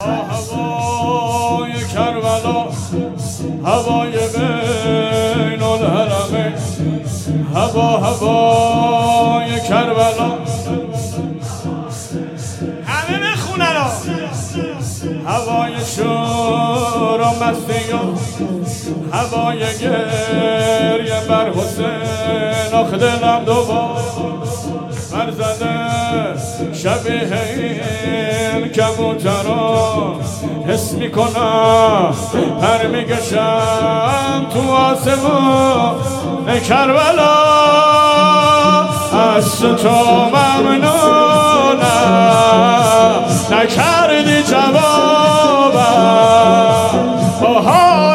هوای کربلا هوای بین الحرمین هوای کربلا همه بخونن هوای شور و مستی هوای گریه بر حسین آخ دلم دوبار برزده شبیه این کبوترها حس میکنم پر میکشم تو آسمون کربلا از تو ممنونم نکردی جوابم با حال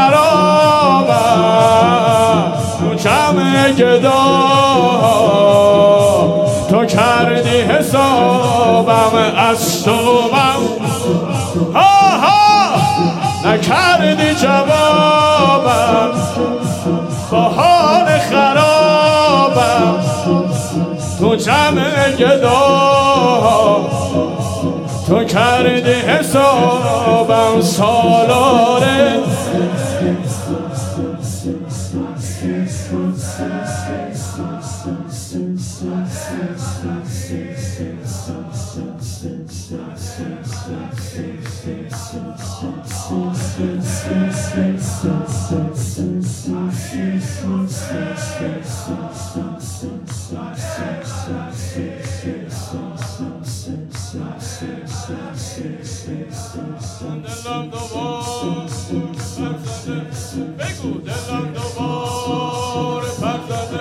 خرابم تو جمع گدا تو کردی حسابم از تو نکردی جوابم با حال خرابم تو جمع گدا تو کردی حسابم سالاره دلم دوبار پرزده بگو دلم دوبار پرزده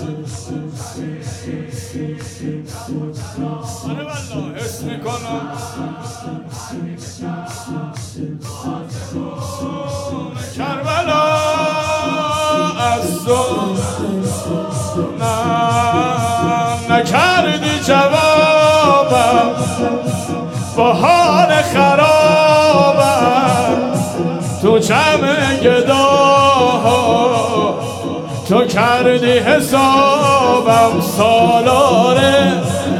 آره والله حس میکنم کربلا از تو نکردی جوابم با حال خرابم تو جمع گدا تو کردی حسابم سالاره